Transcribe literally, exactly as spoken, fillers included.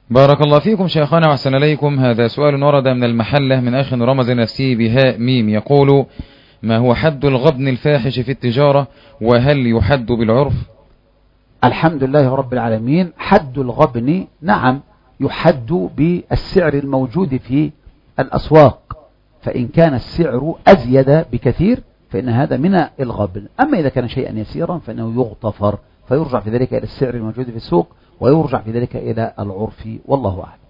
بارك الله فيكم شيخنا وأحسن إليكم. هذا سؤال ورد من المحلة من أخ رمز نفسه بهاء ميم، يقول: ما هو حد الغبن الفاحش في التجارة، وهل يحد بالعرف؟ الحمد لله رب العالمين. حد الغبن نعم يحد بالسعر الموجود في الأسواق، فإن كان السعر أزيد بكثير فإن هذا من الغبن. أما إذا كان شيئا يسيرا فإنه يغتفر، فيرجع في ذلك إلى السعر الموجود في السوق، ويرجع في ذلك إلى العرف، والله أعلم.